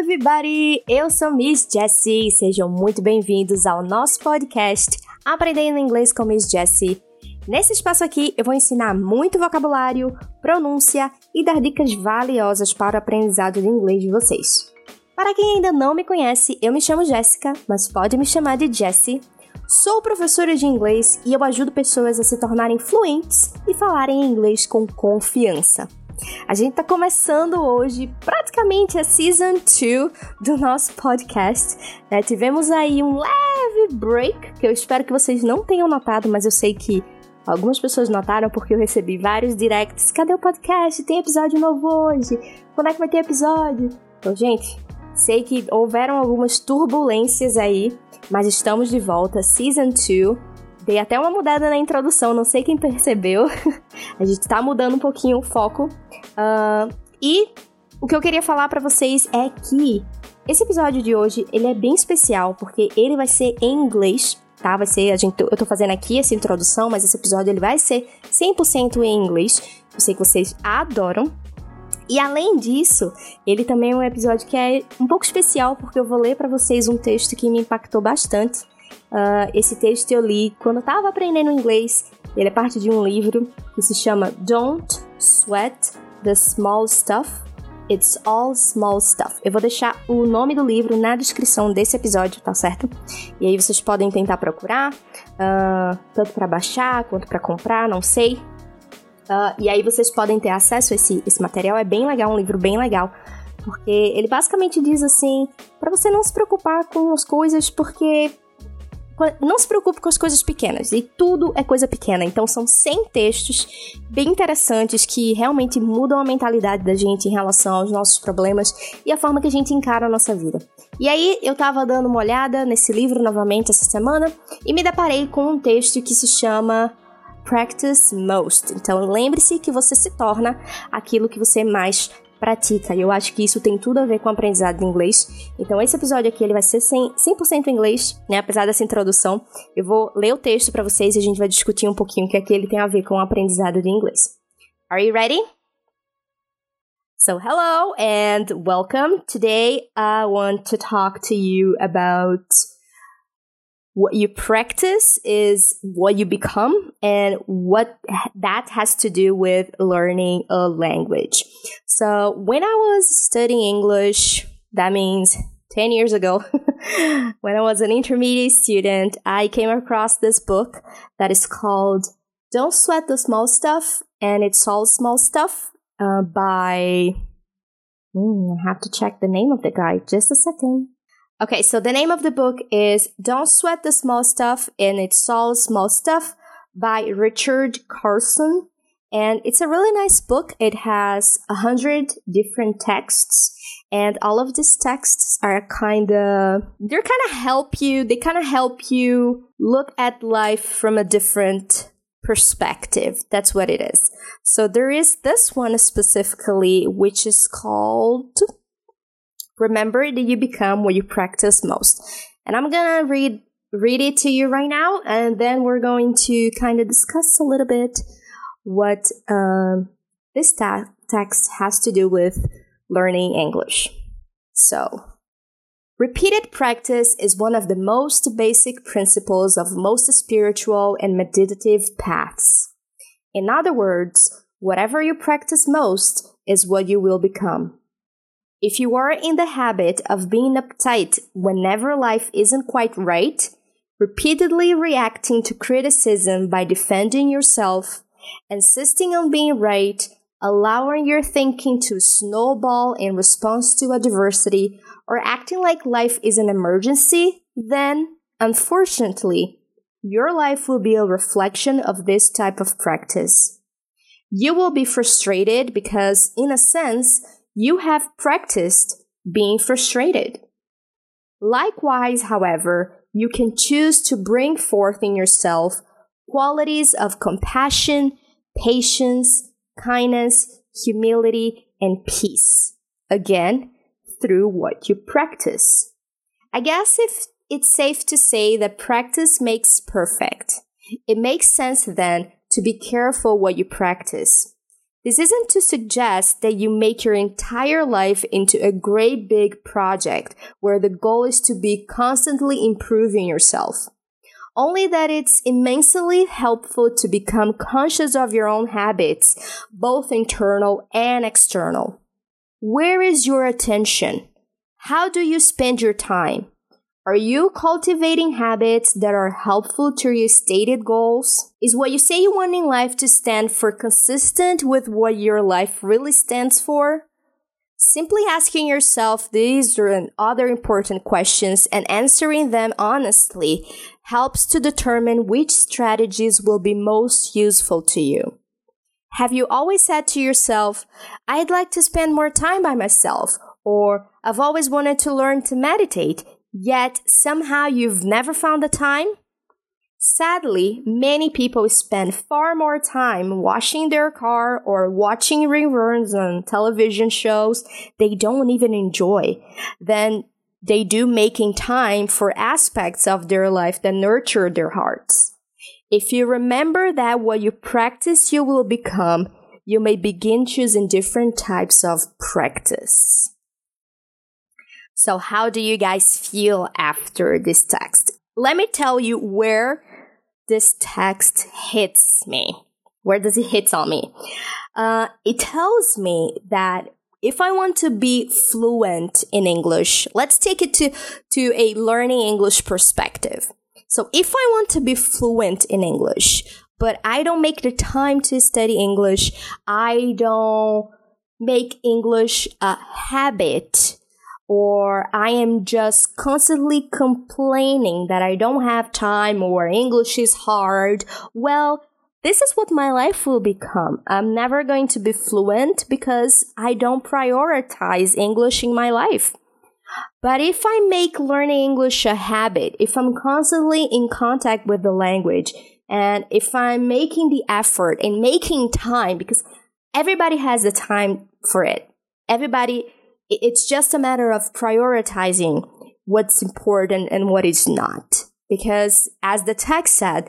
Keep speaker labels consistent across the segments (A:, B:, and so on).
A: everybody! Eu sou Miss Jessie. Sejam muito bem-vindos ao nosso podcast Aprendendo Inglês com Miss Jessie. Nesse espaço aqui, eu vou ensinar muito vocabulário, pronúncia e dar dicas valiosas para o aprendizado de inglês de vocês. Para quem ainda não me conhece, eu me chamo Jéssica, mas pode me chamar de Jessie. Sou professora de inglês e eu ajudo pessoas a se tornarem fluentes e falarem inglês com confiança. A gente está começando hoje praticamente a Season 2 do nosso podcast. Tivemos aí um leve break, que eu espero que vocês não tenham notado, mas eu sei que algumas pessoas notaram porque eu recebi vários directs. Cadê o podcast? Tem episódio novo hoje? Quando é que vai ter episódio? Então, gente, sei que houveram algumas turbulências aí, mas estamos de volta, Season 2. Dei até uma mudada na introdução, não sei quem percebeu. A gente tá mudando um pouquinho o foco. E o que eu queria falar pra vocês é que esse episódio de hoje, ele é bem especial, porque ele vai ser em inglês, tá? Eu tô fazendo aqui essa introdução, mas esse episódio ele vai ser 100% em inglês. Eu sei que vocês adoram. E além disso, ele também é um episódio que é um pouco especial, porque eu vou ler pra vocês um texto que me impactou bastante. Esse texto eu li quando eu tava aprendendo inglês. Ele é parte de um livro que se chama Don't Sweat the Small Stuff, It's All Small Stuff. Eu vou deixar o nome do livro na descrição desse episódio, tá certo? E aí vocês podem tentar procurar, tanto para baixar quanto para comprar, não sei. E aí vocês podem ter acesso a esse material. É bem legal, um livro bem legal, porque ele basicamente diz assim, para você não se preocupar com as coisas, porque não se preocupe com as coisas pequenas, e tudo é coisa pequena. Então são 100 textos bem interessantes que realmente mudam a mentalidade da gente em relação aos nossos problemas e a forma que a gente encara a nossa vida. E aí eu tava dando uma olhada nesse livro novamente essa semana e me deparei com um texto que se chama Practice Most. Então lembre-se que você se torna aquilo que você mais pratica, e eu acho que isso tem tudo a ver com o aprendizado de inglês. Então esse episódio aqui ele vai ser 100% em inglês, né? Apesar dessa introdução, eu vou ler o texto para vocês e a gente vai discutir um pouquinho o que aqui ele tem a ver com o aprendizado de inglês. Are you ready? So hello and welcome. Today I want to talk to you about what you practice is what you become, and what that has to do with learning a language. So when I was studying English, that means 10 years ago, when I was an intermediate student, I came across this book that is called Don't Sweat the Small Stuff, and It's All Small Stuff by... I have to check the name of the guy. Just a second. Okay, so the name of the book is Don't Sweat the Small Stuff, and It's All Small Stuff by Richard Carson. And it's a really nice book. It has 100 different texts, and all of these texts are they kind of help you look at life from a different perspective. That's what it is. So there is this one specifically, which is called Remember that you become what you practice most. And I'm gonna read it to you right now, and then we're going to kind of discuss a little bit what this text has to do with learning English. So, repeated practice is one of the most basic principles of most spiritual and meditative paths. In other words, whatever you practice most is what you will become. If you are in the habit of being uptight whenever life isn't quite right, repeatedly reacting to criticism by defending yourself, insisting on being right, allowing your thinking to snowball in response to adversity, or acting like life is an emergency, then, unfortunately, your life will be a reflection of this type of practice. You will be frustrated because, in a sense, you have practiced being frustrated. Likewise, however, you can choose to bring forth in yourself qualities of compassion, patience, kindness, humility, and peace. Again, through what you practice. I guess if it's safe to say that practice makes perfect. It makes sense then to be careful what you practice. This isn't to suggest that you make your entire life into a great big project where the goal is to be constantly improving yourself. Only that it's immensely helpful to become conscious of your own habits, both internal and external. Where is your attention? How do you spend your time? Are you cultivating habits that are helpful to your stated goals? Is what you say you want in life to stand for consistent with what your life really stands for? Simply asking yourself these and other important questions and answering them honestly helps to determine which strategies will be most useful to you. Have you always said to yourself, I'd like to spend more time by myself, or I've always wanted to learn to meditate, yet somehow you've never found the time? Sadly, many people spend far more time washing their car or watching reruns on television shows they don't even enjoy than they do making time for aspects of their life that nurture their hearts. If you remember that what you practice you will become, you may begin choosing different types of practice. So how do you guys feel after this text? Let me tell you where this text hits me. Where does it hit on me? It tells me that if I want to be fluent in English, let's take it to a learning English perspective. So if I want to be fluent in English, but I don't make the time to study English, I don't make English a habit, or I am just constantly complaining that I don't have time or English is hard, well, this is what my life will become. I'm never going to be fluent because I don't prioritize English in my life. But if I make learning English a habit, if I'm constantly in contact with the language, and if I'm making the effort and making time, because everybody has the time for it. It's just a matter of prioritizing what's important and what is not. Because as the text said,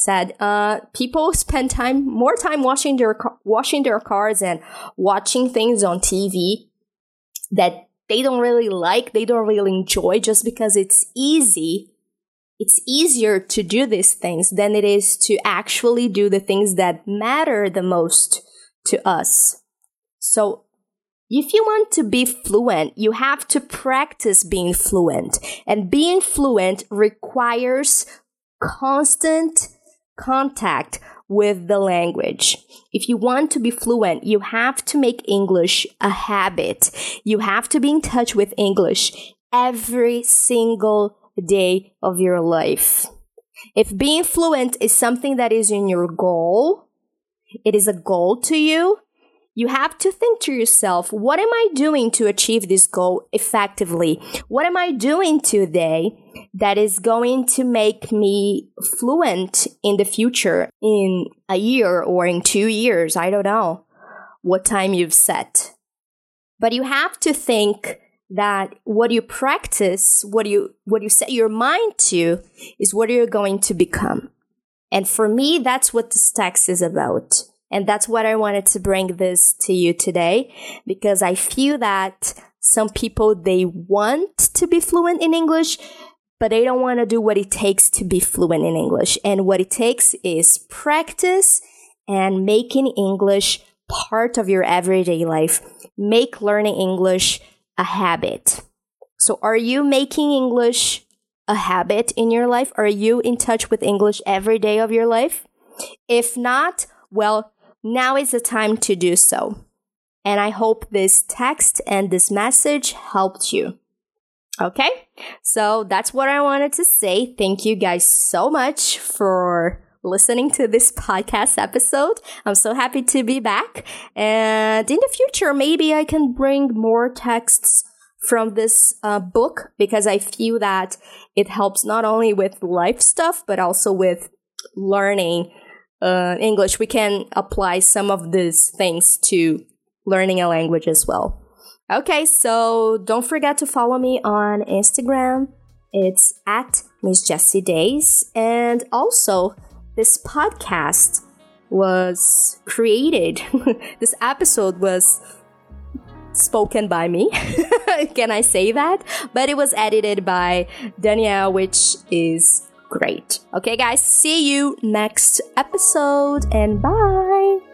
A: people spend more time washing their cars and watching things on TV that they don't really like, they don't really enjoy, just because it's easy. It's easier to do these things than it is to actually do the things that matter the most to us. So if you want to be fluent, you have to practice being fluent. And being fluent requires constant contact with the language. If you want to be fluent, you have to make English a habit. You have to be in touch with English every single day of your life. If being fluent is something that is in your goal, it is a goal to you, you have to think to yourself, what am I doing to achieve this goal effectively? What am I doing today that is going to make me fluent in the future, in a year or in 2 years? I don't know what time you've set. But you have to think that what you practice, what you set your mind to, is what you're going to become. And for me, that's what this text is about. And that's what I wanted to bring this to you today, because I feel that some people, they want to be fluent in English, but they don't want to do what it takes to be fluent in English. And what it takes is practice and making English part of your everyday life. Make learning English a habit. So are you making English a habit in your life? Are you in touch with English every day of your life? If not, well, now is the time to do so. And I hope this text and this message helped you. Okay? So that's what I wanted to say. Thank you guys so much for listening to this podcast episode. I'm so happy to be back. And in the future, maybe I can bring more texts from this book, because I feel that it helps not only with life stuff, but also with learning English. We can apply some of these things to learning a language as well. Okay, so don't forget to follow me on Instagram. It's at Miss Jessie Days. And also, this podcast was created. This episode was spoken by me. Can I say that? But it was edited by Danielle, which is great. Okay, guys, see you next episode and bye.